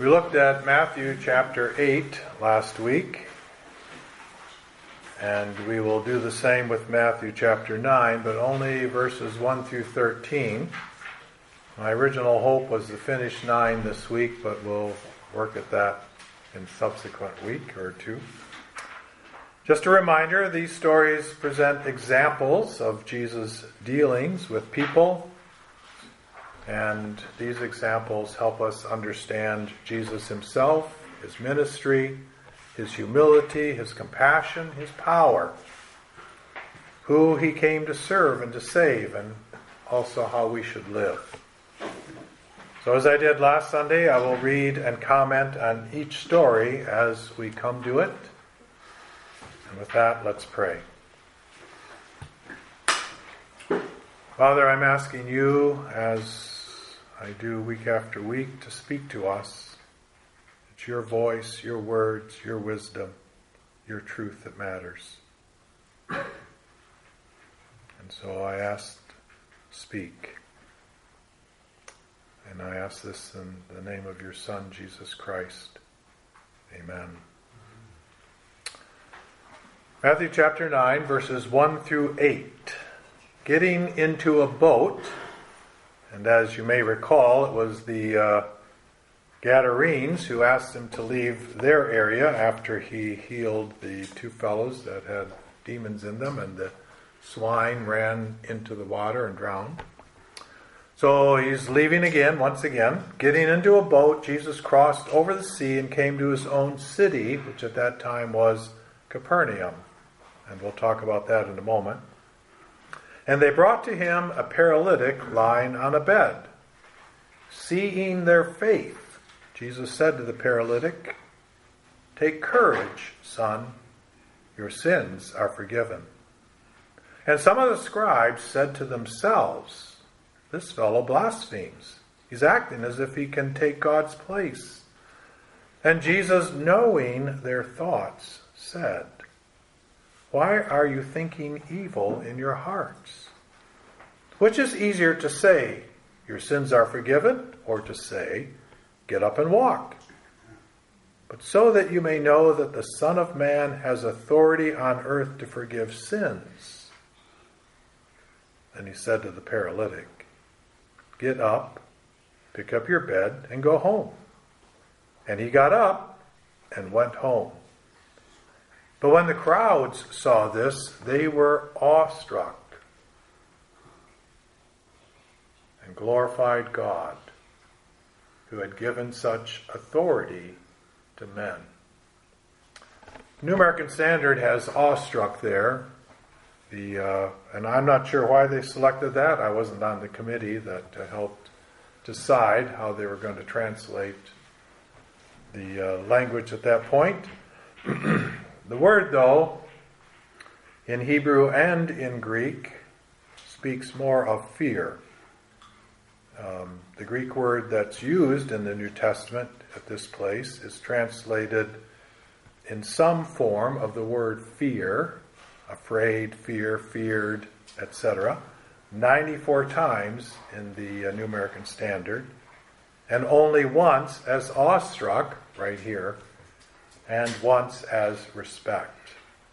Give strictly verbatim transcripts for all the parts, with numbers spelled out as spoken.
We looked at Matthew chapter eight last week, and we will do the same with Matthew chapter nine, but only verses one through thirteen. My original hope was to finish nine this week, but we'll work at that in subsequent week or two. Just a reminder, these stories present examples of Jesus' dealings with people, and these examples help us understand Jesus himself, his ministry, his humility, his compassion, his power, who he came to serve and to save, and also how we should live. So as I did last Sunday, I will read and comment on each story as we come to it. And with that, let's pray. Father, I'm asking you, as I do week after week, to speak to us. It's your voice, your words, your wisdom, your truth that matters. And so I ask, speak. And I ask this in the name of your Son, Jesus Christ. Amen. Matthew chapter nine, verses one through eight. Getting into a boat, and as you may recall, it was the uh, Gadarenes who asked him to leave their area after he healed the two fellows that had demons in them, and the swine ran into the water and drowned. So he's leaving again, once again. Getting into a boat, Jesus crossed over the sea and came to his own city, which at that time was Capernaum. And we'll talk about that in a moment. And they brought to him a paralytic lying on a bed. Seeing their faith, Jesus said to the paralytic, "Take courage, son, your sins are forgiven." And some of the scribes said to themselves, "This fellow blasphemes. He's acting as if he can take God's place." And Jesus, knowing their thoughts, said, "Why are you thinking evil in your hearts? Which is easier to say, 'Your sins are forgiven,' or to say, 'Get up and walk'? But so that you may know that the Son of Man has authority on earth to forgive sins." Then he said to the paralytic, "Get up, pick up your bed, and go home." And he got up and went home. But when the crowds saw this, they were awestruck and glorified God, who had given such authority to men. New American Standard has awestruck there. The uh, and I'm not sure why they selected that. I wasn't on the committee that uh, helped decide how they were going to translate the uh, language at that point. The word, though, in Hebrew and in Greek, speaks more of fear. Um, the Greek word that's used in the New Testament at this place is translated in some form of the word fear, afraid, fear, feared, et cetera, ninety-four times in the uh, New American Standard, and only once as awestruck, right here, and once as respect.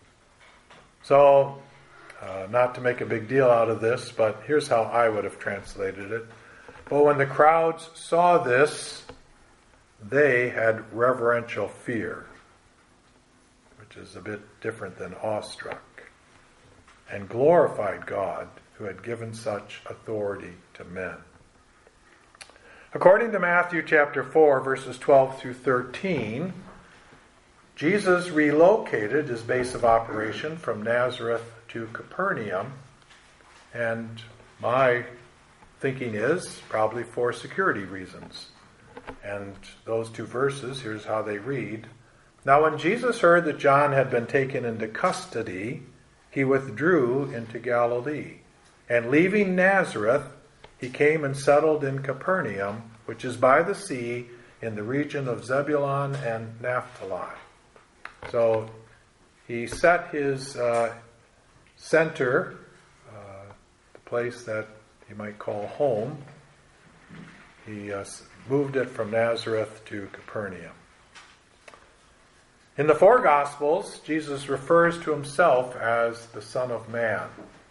So, uh, not to make a big deal out of this, but here's how I would have translated it. But when the crowds saw this, they had reverential fear, which is a bit different than awestruck, and glorified God, who had given such authority to men. According to Matthew chapter four, verses twelve through thirteen, Jesus relocated his base of operation from Nazareth to Capernaum, and my thinking is probably for security reasons. And those two verses, here's how they read. Now when Jesus heard that John had been taken into custody, he withdrew into Galilee. And leaving Nazareth, he came and settled in Capernaum, which is by the sea, in the region of Zebulun and Naphtali. So he set his uh, center, uh, the place that you might call home. He uh, moved it from Nazareth to Capernaum. In the four Gospels, Jesus refers to himself as the Son of Man.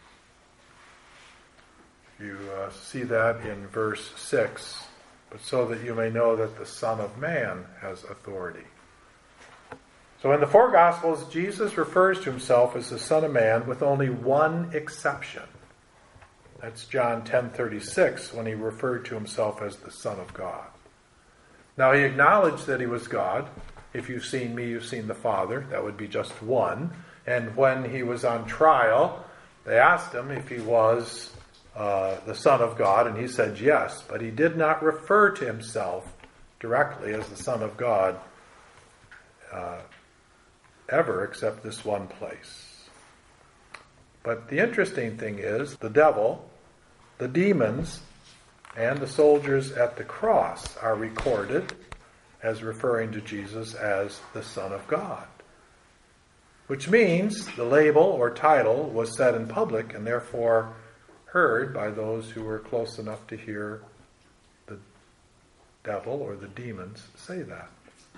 You uh, see that in verse six, but so that you may know that the Son of Man has authority. So in the four Gospels, Jesus refers to himself as the Son of Man with only one exception. That's John ten thirty-six, when he referred to himself as the Son of God. Now he acknowledged that he was God. If you've seen me, you've seen the Father. That would be just one. And when he was on trial, they asked him if he was uh, the Son of God, and he said yes. But he did not refer to himself directly as the Son of God uh, ever, except this one place. But the interesting thing is, the devil, the demons, and the soldiers at the cross are recorded as referring to Jesus as the Son of God. Which means the label or title was said in public and therefore heard by those who were close enough to hear the devil or the demons say that.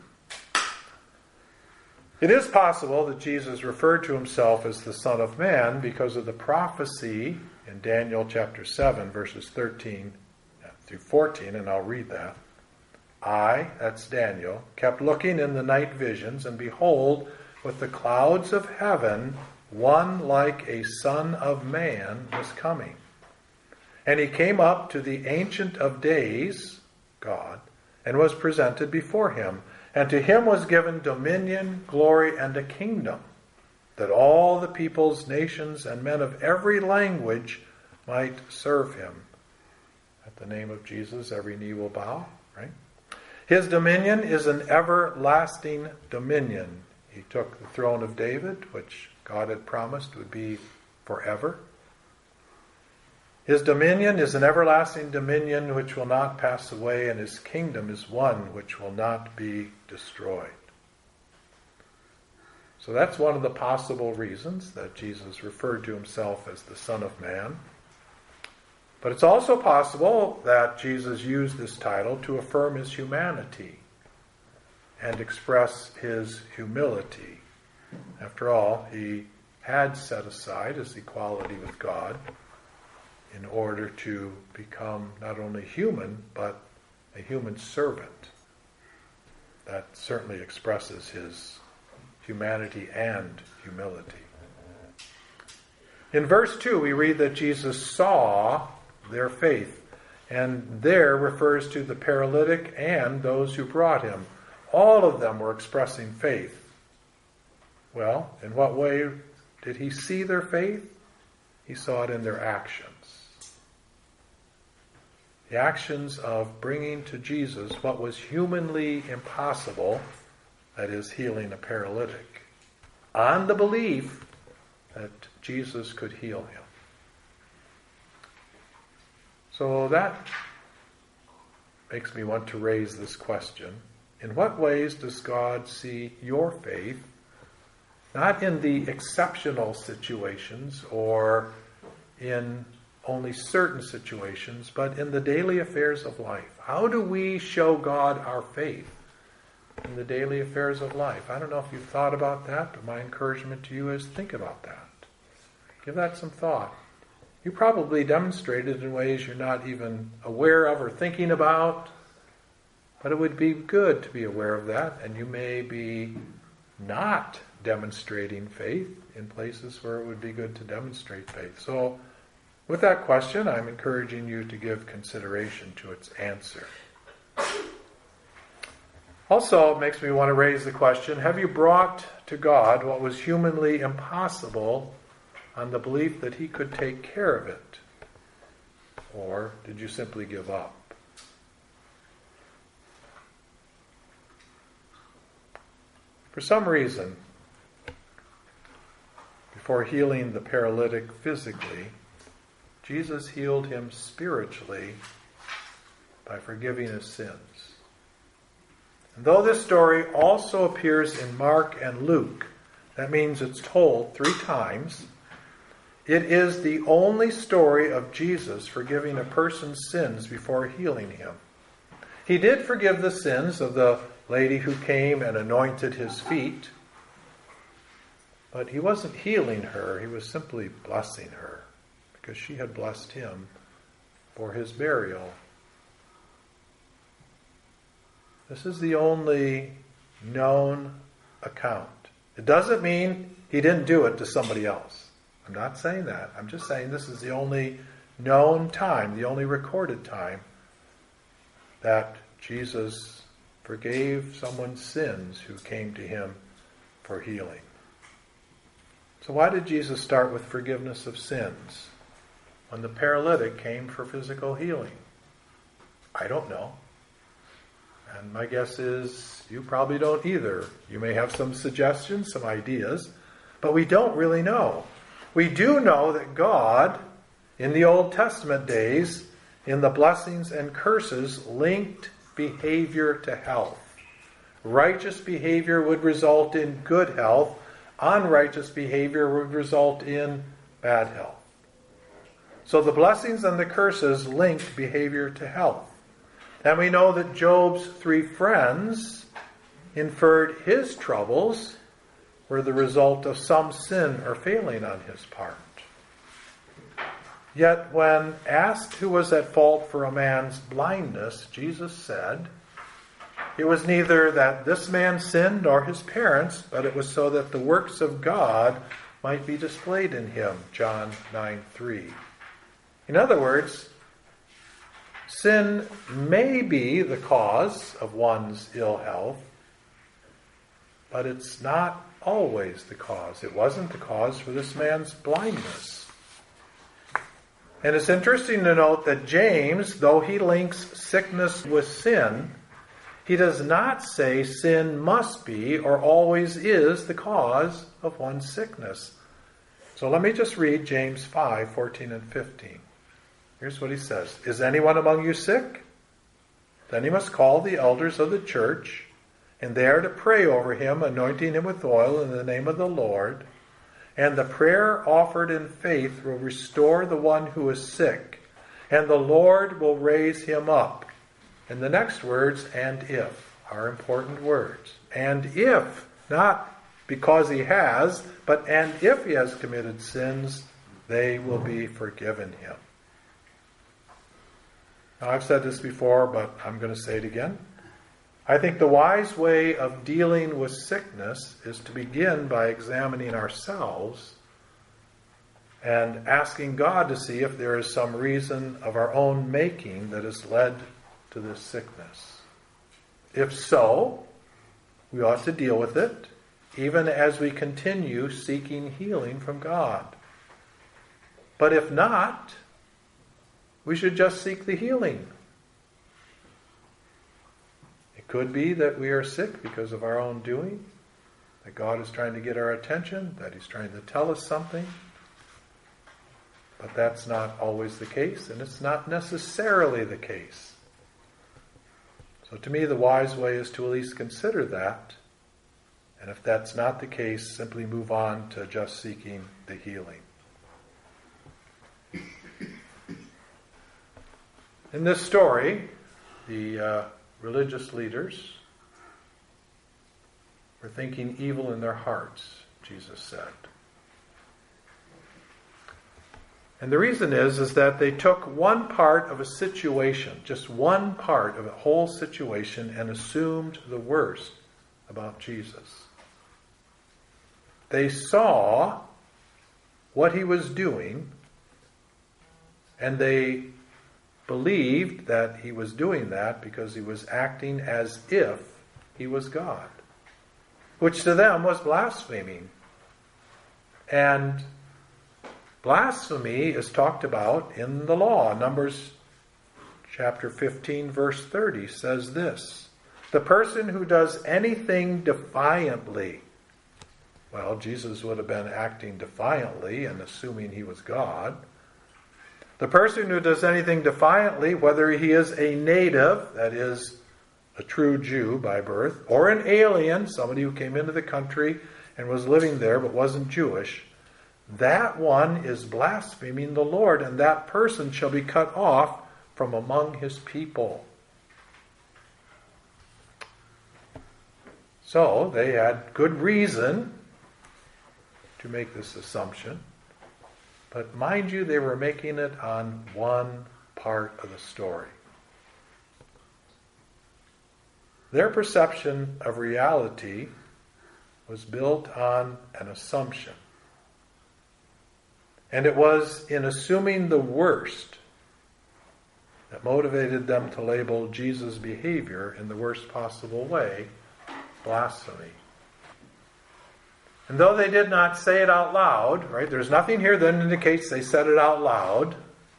It is possible that Jesus referred to himself as the Son of Man because of the prophecy in Daniel chapter seven, verses thirteen through fourteen, and I'll read that. I, that's Daniel, kept looking in the night visions, and behold, with the clouds of heaven, one like a Son of Man was coming. And he came up to the Ancient of Days, God, and was presented before him. And to him was given dominion, glory, and a kingdom, that all the peoples, nations, and men of every language might serve him. At the name of Jesus, every knee will bow, right? His dominion is an everlasting dominion. He took the throne of David, which God had promised would be forever. His dominion is an everlasting dominion which will not pass away, and his kingdom is one which will not be destroyed. So that's one of the possible reasons that Jesus referred to himself as the Son of Man. But it's also possible that Jesus used this title to affirm his humanity and express his humility. After all, he had set aside his equality with God in order to become not only human, but a human servant. That certainly expresses his humanity and humility. In verse two, we read that Jesus saw their faith, and there refers to the paralytic and those who brought him. All of them were expressing faith. Well, in what way did he see their faith? He saw it in their actions. The actions of bringing to Jesus what was humanly impossible, that is, healing a paralytic, on the belief that Jesus could heal him. So that makes me want to raise this question. In what ways does God see your faith? Not in the exceptional situations or in only certain situations, but in the daily affairs of life. How do we show God our faith in the daily affairs of life? I don't know if you've thought about that, but my encouragement to you is think about that. Give that some thought. You probably demonstrated in ways you're not even aware of or thinking about, but it would be good to be aware of that, and you may be not demonstrating faith in places where it would be good to demonstrate faith. So, with that question, I'm encouraging you to give consideration to its answer. Also, it makes me want to raise the question, have you brought to God what was humanly impossible on the belief that he could take care of it? Or did you simply give up? For some reason, before healing the paralytic physically, Jesus healed him spiritually by forgiving his sins. And though this story also appears in Mark and Luke, that means it's told three times, it is the only story of Jesus forgiving a person's sins before healing him. He did forgive the sins of the lady who came and anointed his feet, but he wasn't healing her. He was simply blessing her because she had blessed him for his burial. This is the only known account. It doesn't mean he didn't do it to somebody else. I'm not saying that. I'm just saying this is the only known time, the only recorded time that Jesus forgave someone's sins who came to him for healing. So why did Jesus start with forgiveness of sins when the paralytic came for physical healing? I don't know. And my guess is you probably don't either. You may have some suggestions, some ideas, but we don't really know. We do know that God, in the Old Testament days, in the blessings and curses, linked behavior to health. Righteous behavior would result in good health. Unrighteous behavior would result in bad health. So the blessings and the curses linked behavior to health. And we know that Job's three friends inferred his troubles were the result of some sin or failing on his part. Yet when asked who was at fault for a man's blindness, Jesus said, it was neither that this man sinned nor his parents, but it was so that the works of God might be displayed in him. John nine three. In other words, sin may be the cause of one's ill health, but it's not always the cause. It wasn't the cause for this man's blindness. And it's interesting to note that James, though he links sickness with sin, he does not say sin must be or always is the cause of one's sickness. So let me just read James five fourteen and fifteen. Here's what he says. Is anyone among you sick? Then he must call the elders of the church, and they are to pray over him, anointing him with oil in the name of the Lord. And the prayer offered in faith will restore the one who is sick, and the Lord will raise him up. And the next words, and if, are important words. And if, not because he has, but and if he has committed sins, they will be forgiven him. Now, I've said this before, but I'm going to say it again. I think the wise way of dealing with sickness is to begin by examining ourselves and asking God to see if there is some reason of our own making that has led to this sickness. If so, we ought to deal with it, even as we continue seeking healing from God. But if not, we should just seek the healing. It could be that we are sick because of our own doing, that God is trying to get our attention, that He's trying to tell us something. But that's not always the case, and it's not necessarily the case. So to me, the wise way is to at least consider that, and if that's not the case, simply move on to just seeking the healing. In this story, the uh, religious leaders were thinking evil in their hearts, Jesus said. And the reason is, is that they took one part of a situation, just one part of a whole situation, and assumed the worst about Jesus. They saw what he was doing, and they believed that he was doing that because he was acting as if he was God, which to them was blaspheming. And blasphemy is talked about in the law. Numbers chapter fifteen, verse thirty says this: the person who does anything defiantly. Well, Jesus would have been acting defiantly and assuming he was God. The person who does anything defiantly, whether he is a native, that is, a true Jew by birth, or an alien, somebody who came into the country and was living there but wasn't Jewish, that one is blaspheming the Lord, and that person shall be cut off from among his people. So they had good reason to make this assumption. But mind you, they were making it on one part of the story. Their perception of reality was built on an assumption. And it was in assuming the worst that motivated them to label Jesus' behavior in the worst possible way blasphemy. And though they did not say it out loud, right, there's nothing here that indicates they said it out loud.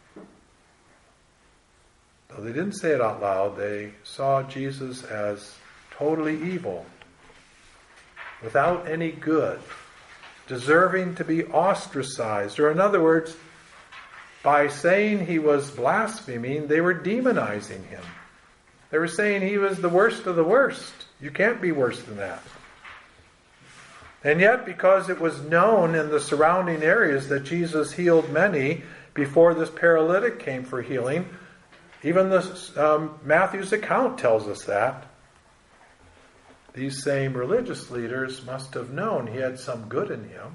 Though they didn't say it out loud, they saw Jesus as totally evil, without any good, deserving to be ostracized. Or in other words, by saying he was blaspheming, they were demonizing him. They were saying he was the worst of the worst. You can't be worse than that. And yet, because it was known in the surrounding areas that Jesus healed many before this paralytic came for healing, even this, um, Matthew's account tells us that, these same religious leaders must have known he had some good in him,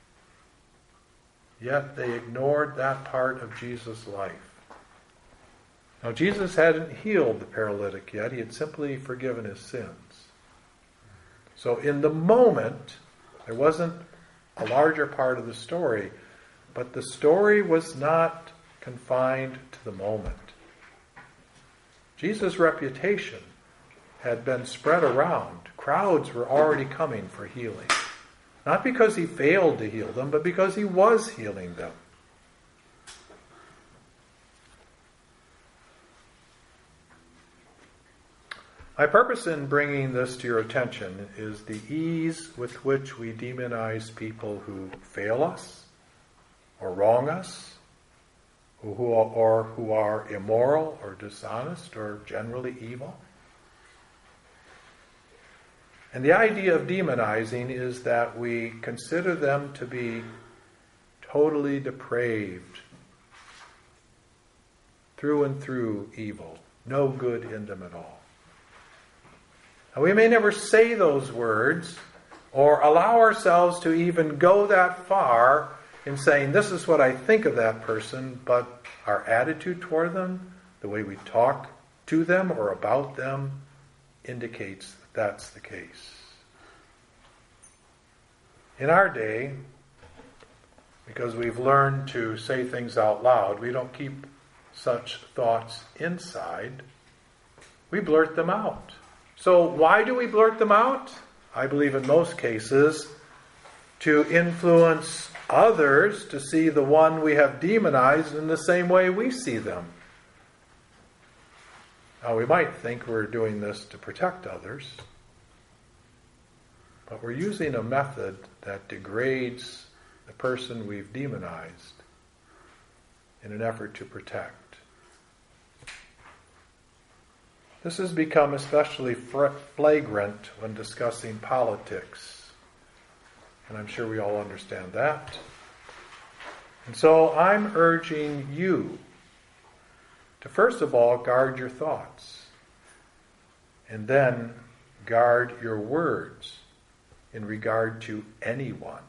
yet they ignored that part of Jesus' life. Now, Jesus hadn't healed the paralytic yet. He had simply forgiven his sins. So in the moment, there wasn't a larger part of the story, but the story was not confined to the moment. Jesus' reputation had been spread around. Crowds were already coming for healing. Not because he failed to heal them, but because he was healing them. My purpose in bringing this to your attention is the ease with which we demonize people who fail us, or wrong us, or who are, or who are immoral, or dishonest, or generally evil. And the idea of demonizing is that we consider them to be totally depraved, through and through evil, no good in them at all. Now, we may never say those words or allow ourselves to even go that far in saying, this is what I think of that person, but our attitude toward them, the way we talk to them or about them, indicates that that's the case. In our day, because we've learned to say things out loud, we don't keep such thoughts inside. We blurt them out. So why do we blurt them out? I believe in most cases to influence others to see the one we have demonized in the same way we see them. Now, we might think we're doing this to protect others, but we're using a method that degrades the person we've demonized in an effort to protect. This has become especially flagrant when discussing politics, and I'm sure we all understand that. And so I'm urging you to first of all guard your thoughts, and then guard your words in regard to anyone.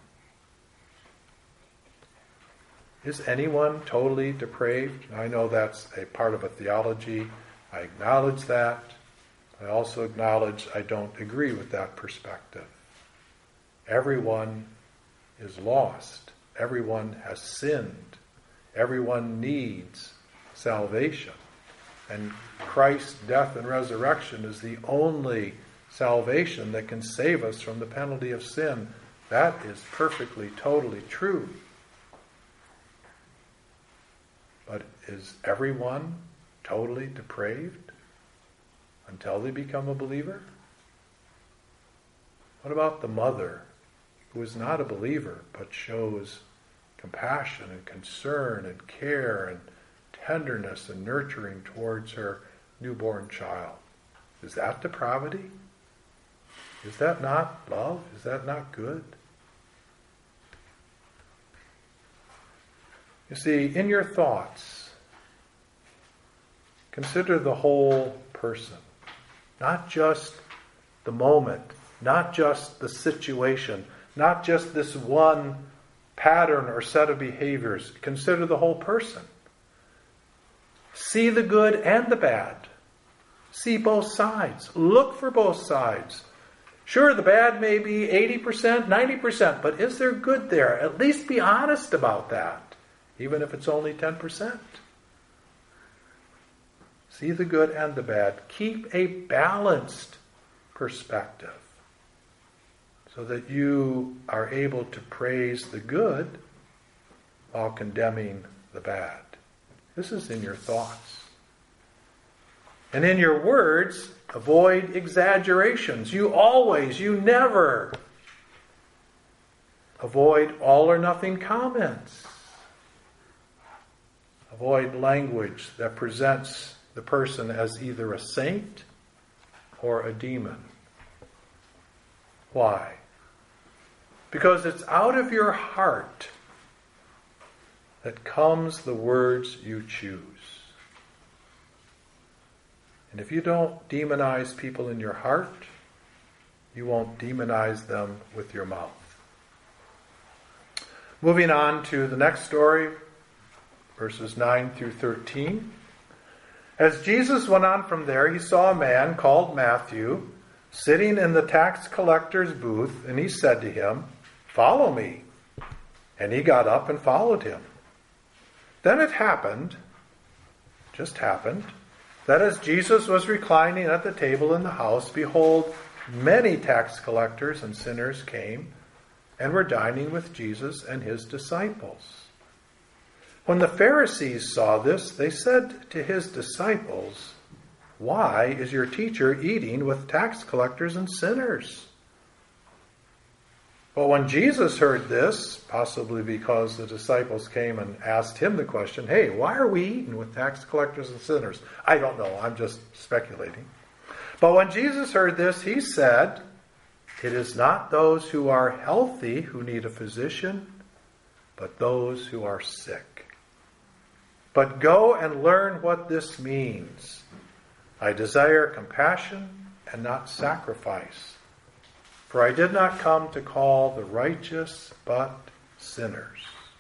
Is anyone totally depraved? I know that's a part of a theology. I acknowledge that. I also acknowledge I don't agree with that perspective. Everyone is lost. Everyone has sinned. Everyone needs salvation. And Christ's death and resurrection is the only salvation that can save us from the penalty of sin. That is perfectly, totally true. But is everyone totally depraved until they become a believer? What about the mother who is not a believer but shows compassion and concern and care and tenderness and nurturing towards her newborn child? Is that depravity? Is that not love? Is that not good? You see, in your thoughts, consider the whole person, not just the moment, not just the situation, not just this one pattern or set of behaviors. Consider the whole person. See the good and the bad. See both sides. Look for both sides. Sure, the bad may be eighty percent, ninety percent, but is there good there? At least be honest about that, even if it's only ten percent. See the good and the bad. Keep a balanced perspective so that you are able to praise the good while condemning the bad. This is in your thoughts. And in your words, avoid exaggerations. You always, you never avoid all or nothing comments. Avoid language that presents the person as either a saint or a demon. Why? Because it's out of your heart that comes the words you choose. And if you don't demonize people in your heart, you won't demonize them with your mouth. Moving on to the next story, verses nine through thirteen. As Jesus went on from there, he saw a man called Matthew sitting in the tax collector's booth, and he said to him, "Follow me." And he got up and followed him. Then it happened, just happened, that as Jesus was reclining at the table in the house, behold, many tax collectors and sinners came and were dining with Jesus and his disciples. When the Pharisees saw this, they said to his disciples, "Why is your teacher eating with tax collectors and sinners?" But when Jesus heard this, possibly because the disciples came and asked him the question, "Hey, why are we eating with tax collectors and sinners?" I don't know, I'm just speculating. But when Jesus heard this, he said, "It is not those who are healthy who need a physician, but those who are sick. But go and learn what this means. I desire compassion and not sacrifice. For I did not come to call the righteous, but sinners."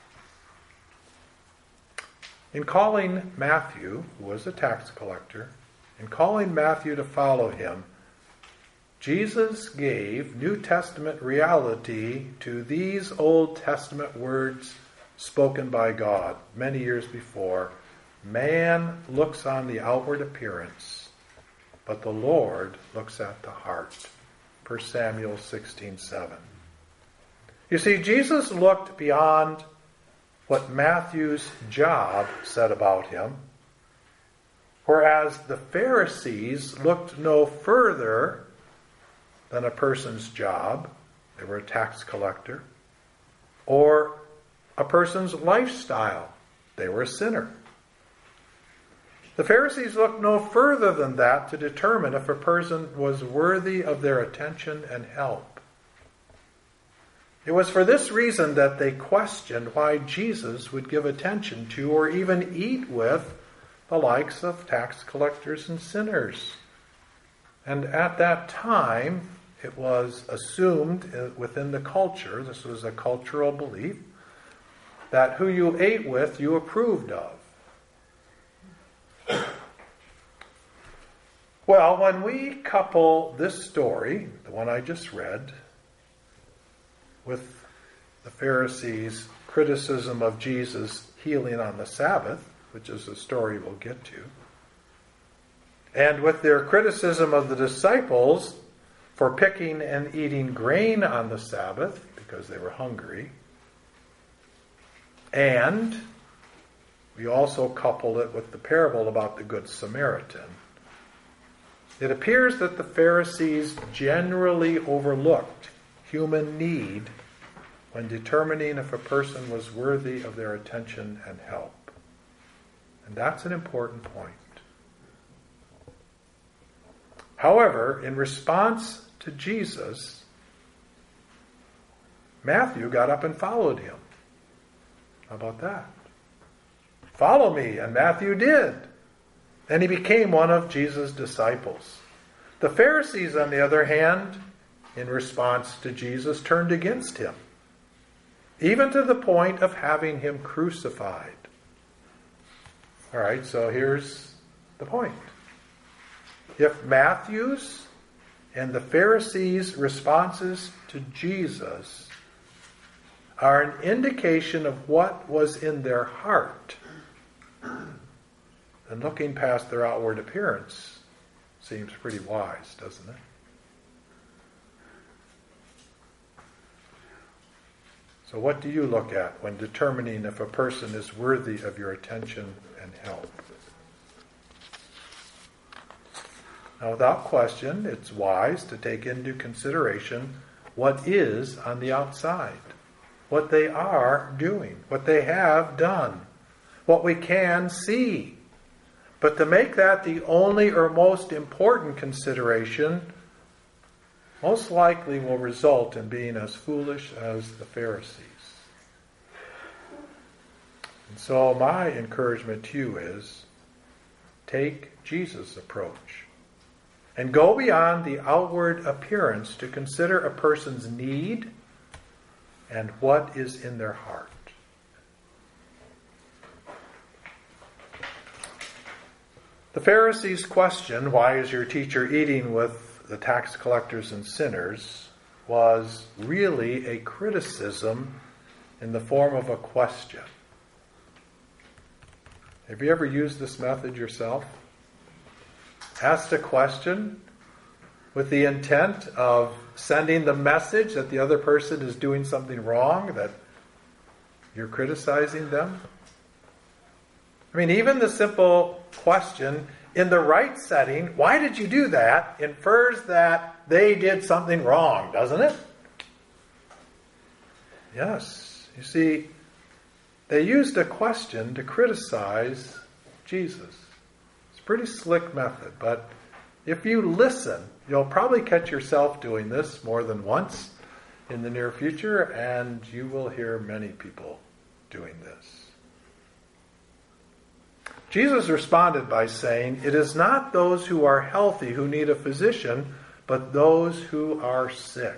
In calling Matthew, who was a tax collector, in calling Matthew to follow him, Jesus gave New Testament reality to these Old Testament words spoken by God many years before. Man looks on the outward appearance, but the Lord looks at the heart. First Samuel sixteen seven. You see, Jesus looked beyond what Matthew's job said about him, whereas the Pharisees looked no further than a person's job. They were a tax collector. Or a person's lifestyle. They were a sinner. The Pharisees looked no further than that to determine if a person was worthy of their attention and help. It was for this reason that they questioned why Jesus would give attention to or even eat with the likes of tax collectors and sinners. And at that time, it was assumed within the culture, this was a cultural belief, that who you ate with, you approved of. Well, when we couple this story, the one I just read, with the Pharisees' criticism of Jesus healing on the Sabbath, which is a story we'll get to, and with their criticism of the disciples for picking and eating grain on the Sabbath because they were hungry, and we also coupled it with the parable about the Good Samaritan, it appears that the Pharisees generally overlooked human need when determining if a person was worthy of their attention and help. And that's an important point. However, in response to Jesus, Matthew got up and followed him. How about that? Follow me, and Matthew did. And he became one of Jesus' disciples. The Pharisees, on the other hand, in response to Jesus, turned against him, even to the point of having him crucified. All right, so here's the point. If Matthew's and the Pharisees' responses to Jesus are an indication of what was in their heart, then looking past their outward appearance seems pretty wise, doesn't it? So what do you look at when determining if a person is worthy of your attention and help? Now, without question, it's wise to take into consideration what is on the outside, what they are doing, what they have done, what we can see. But to make that the only or most important consideration most likely will result in being as foolish as the Pharisees. And so my encouragement to you is, take Jesus' approach and go beyond the outward appearance to consider a person's need and what is in their heart. The Pharisees' question, "Why is your teacher eating with the tax collectors and sinners?" was really a criticism in the form of a question. Have you ever used this method yourself? Asked a question with the intent of sending the message that the other person is doing something wrong, that you're criticizing them? I mean, even the simple question, in the right setting, "Why did you do that?" infers that they did something wrong, doesn't it? Yes. You see, they used a question to criticize Jesus. It's a pretty slick method, but if you listen, you'll probably catch yourself doing this more than once in the near future, and you will hear many people doing this. Jesus responded by saying, "It is not those who are healthy who need a physician, but those who are sick."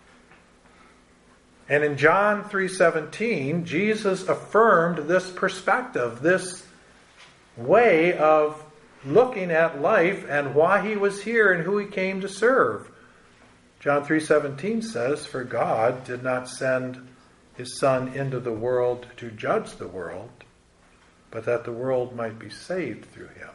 And in John three seventeen, Jesus affirmed this perspective, this way of looking at life and why he was here and who he came to serve. John three seventeen says, "For God did not send his Son into the world to judge the world, but that the world might be saved through him."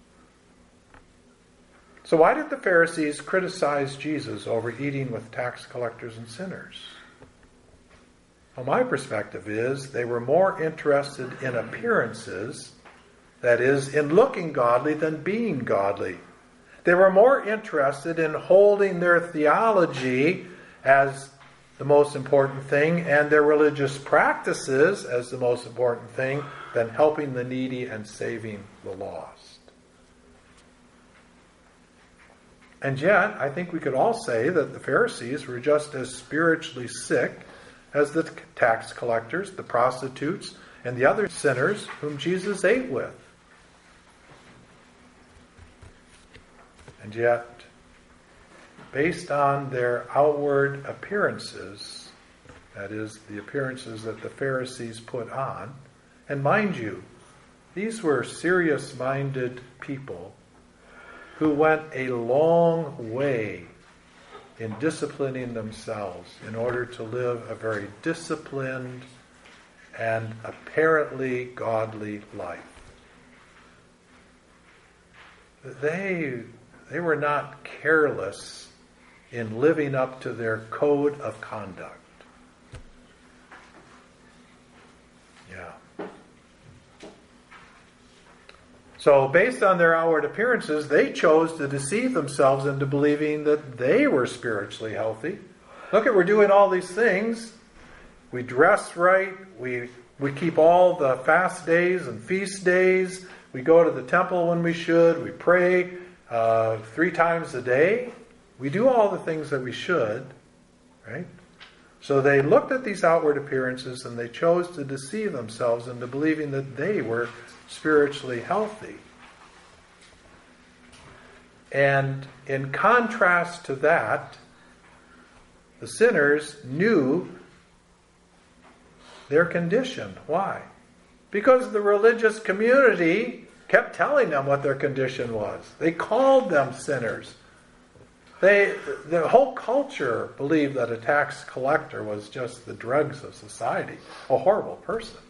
So why did the Pharisees criticize Jesus over eating with tax collectors and sinners? Well, my perspective is they were more interested in appearances, that is, in looking godly than being godly. They were more interested in holding their theology as the most important thing and their religious practices as the most important thing than helping the needy and saving the lost. And yet, I think we could all say that the Pharisees were just as spiritually sick as the tax collectors, the prostitutes, and the other sinners whom Jesus ate with. And yet, based on their outward appearances, that is, the appearances that the Pharisees put on, and mind you, these were serious-minded people who went a long way in disciplining themselves in order to live a very disciplined and apparently godly life. They, they were not careless in living up to their code of conduct. Yeah. So based on their outward appearances, they chose to deceive themselves into believing that they were spiritually healthy. Look at, we're doing all these things. We dress right. We we keep all the fast days and feast days. We go to the temple when we should. We pray uh, three times a day. We do all the things that we should, right? So they looked at these outward appearances and they chose to deceive themselves into believing that they were spiritually healthy. And in contrast to that, The sinners knew their condition. Why? Because the religious community kept telling them what their condition was. They called them sinners. They, the whole culture believed that a tax collector was just the dregs of society, a horrible person.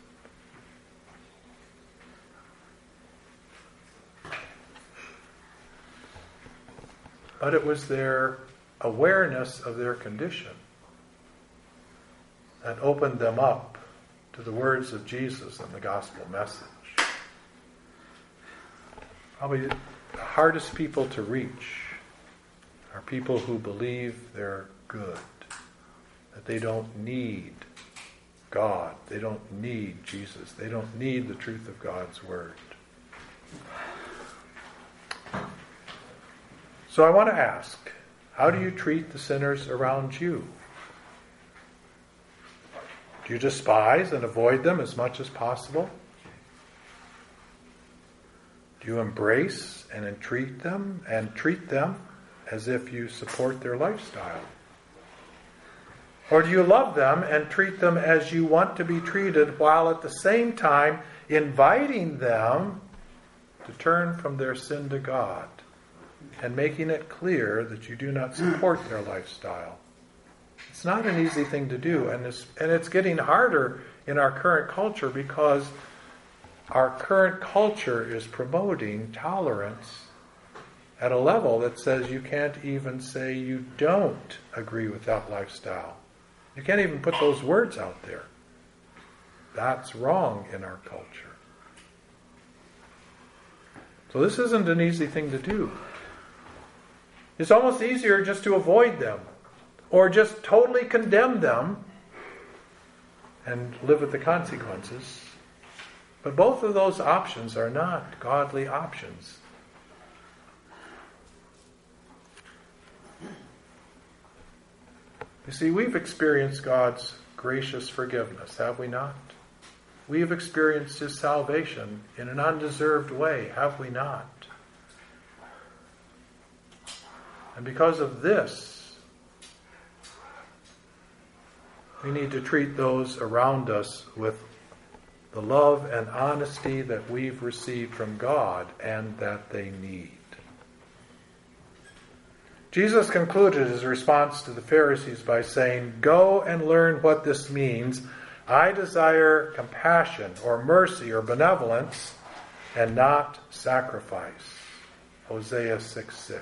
But it was their awareness of their condition that opened them up to the words of Jesus and the gospel message. Probably the hardest people to reach are people who believe they're good, that they don't need God, they don't need Jesus, they don't need the truth of God's word. So I want to ask, how do you treat the sinners around you? Do you despise and avoid them as much as possible? Do you embrace and entreat them and treat them as if you support their lifestyle? Or do you love them and treat them as you want to be treated, while at the same time inviting them to turn from their sin to God and making it clear that you do not support their lifestyle? It's not an easy thing to do, and it's, and it's getting harder in our current culture, because our current culture is promoting tolerance at a level that says you can't even say you don't agree with that lifestyle. You can't even put those words out there. That's wrong in our culture. So this isn't an easy thing to do. It's almost easier just to avoid them, or just totally condemn them and live with the consequences. But both of those options are not godly options. You see, we've experienced God's gracious forgiveness, have we not? We have experienced His salvation in an undeserved way, have we not? And because of this, we need to treat those around us with the love and honesty that we've received from God and that they need. Jesus concluded his response to the Pharisees by saying, "Go and learn what this means. I desire compassion or mercy or benevolence and not sacrifice." Hosea six six.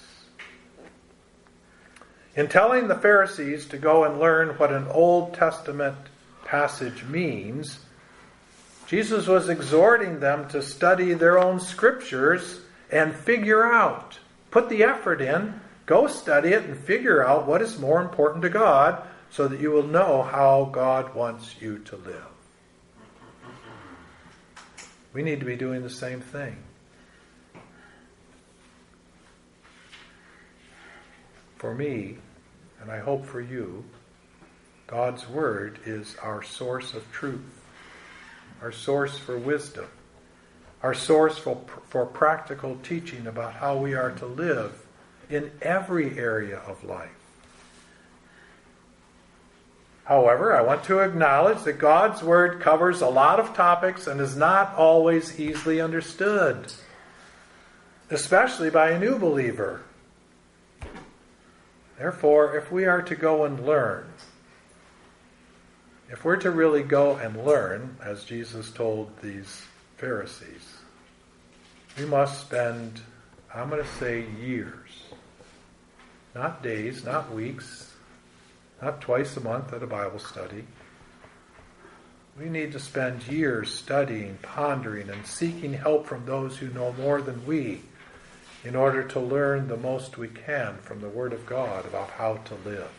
In telling the Pharisees to go and learn what an Old Testament passage means, Jesus was exhorting them to study their own scriptures and figure out, put the effort in, go study it and figure out what is more important to God, so that you will know how God wants you to live. We need to be doing the same thing. For me, and I hope for you, God's Word is our source of truth, our source for wisdom, our source for, for practical teaching about how we are to live in every area of life. However, I want to acknowledge that God's Word covers a lot of topics and is not always easily understood, especially by a new believer. Therefore, if we are to go and learn, if we're to really go and learn, as Jesus told these Pharisees, we must spend, I'm going to say, years. Not days, not weeks, not twice a month at a Bible study. We need to spend years studying, pondering, and seeking help from those who know more than we, in order to learn the most we can from the Word of God about how to live.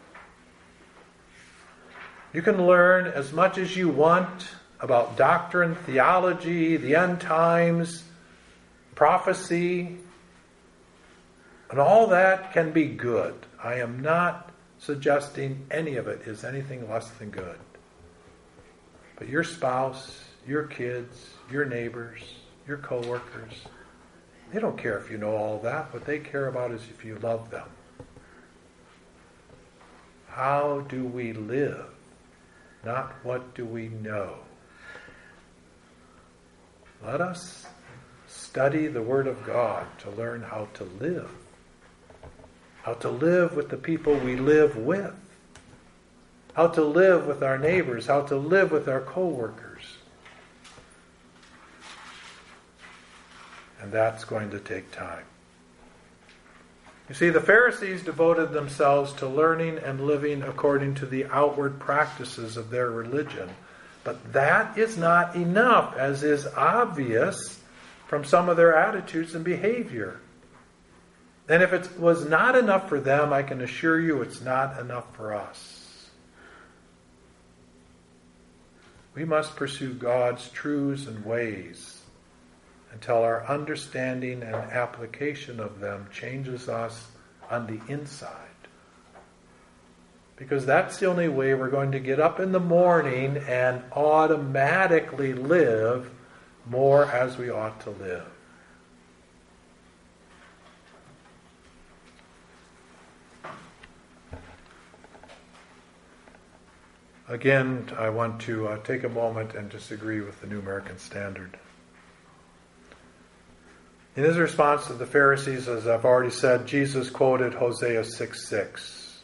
You can learn as much as you want about doctrine, theology, the end times, prophecy, and all that can be good. I am not suggesting any of it is anything less than good. But your spouse, your kids, your neighbors, your co-workers, they don't care if you know all that. What they care about is if you love them. how do we live, not what do we know. Let us study the Word of God to learn how to live. How to live with the people we live with. How to live with our neighbors. How to live with our co-workers. And that's going to take time. You see, the Pharisees devoted themselves to learning and living according to the outward practices of their religion. But that is not enough, as is obvious from some of their attitudes and behavior. And if it was not enough for them, I can assure you it's not enough for us. We must pursue God's truths and ways until our understanding and application of them changes us on the inside. Because that's the only way we're going to get up in the morning and automatically live more as we ought to live. Again, I want to uh, take a moment and disagree with the New American Standard. In his response to the Pharisees, as I've already said, Jesus quoted Hosea six six,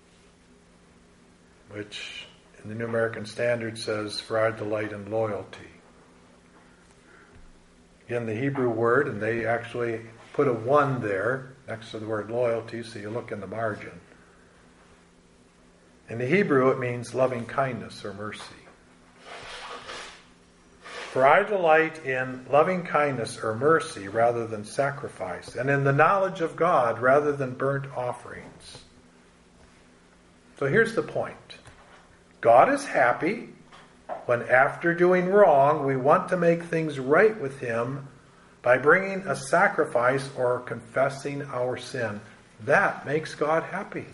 which in the New American Standard says, "For I delight in loyalty." Again, the Hebrew word, and they actually put a one there next to the word loyalty, so you look in the margin. In the Hebrew, it means loving kindness or mercy. For I delight in loving kindness or mercy rather than sacrifice, and in the knowledge of God rather than burnt offerings. So here's the point. God is happy when, after doing wrong, we want to make things right with Him by bringing a sacrifice or confessing our sin. That makes God happy.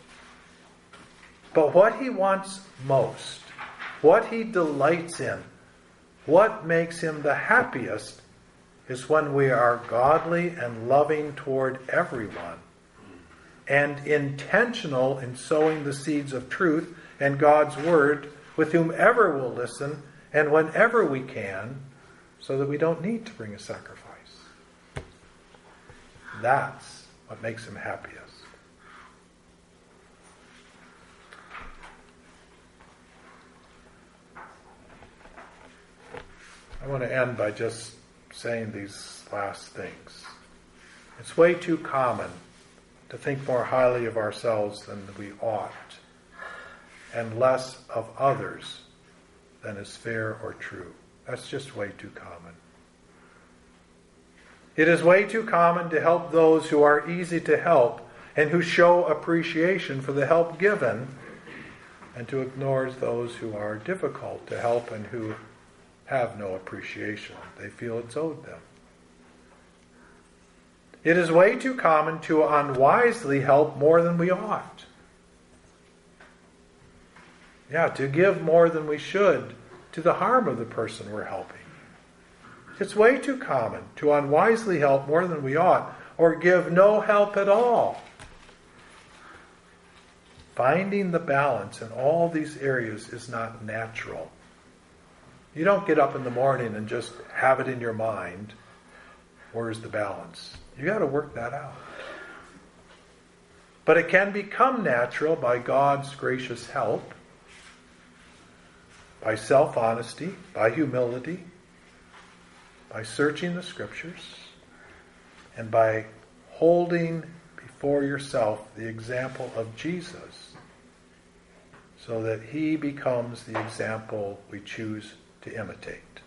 But what He wants most, what He delights in, what makes Him the happiest is when we are godly and loving toward everyone and intentional in sowing the seeds of truth and God's Word with whomever will listen and whenever we can, so that we don't need to bring a sacrifice. That's what makes Him happiest. I want to end by just saying these last things. It's way too common to think more highly of ourselves than we ought, and less of others than is fair or true. That's just way too common. It is way too common to help those who are easy to help and who show appreciation for the help given, and to ignore those who are difficult to help and who have no appreciation. They feel it's owed them. It is way too common to unwisely help more than we ought. Yeah, to give more than we should to the harm of the person we're helping. It's way too common to unwisely help more than we ought, or give no help at all. Finding the balance in all these areas is not natural. You don't get up in the morning and just have it in your mind, where's the balance? You got to work that out. But it can become natural by God's gracious help, by self-honesty, by humility, by searching the Scriptures, and by holding before yourself the example of Jesus, so that He becomes the example we choose to imitate.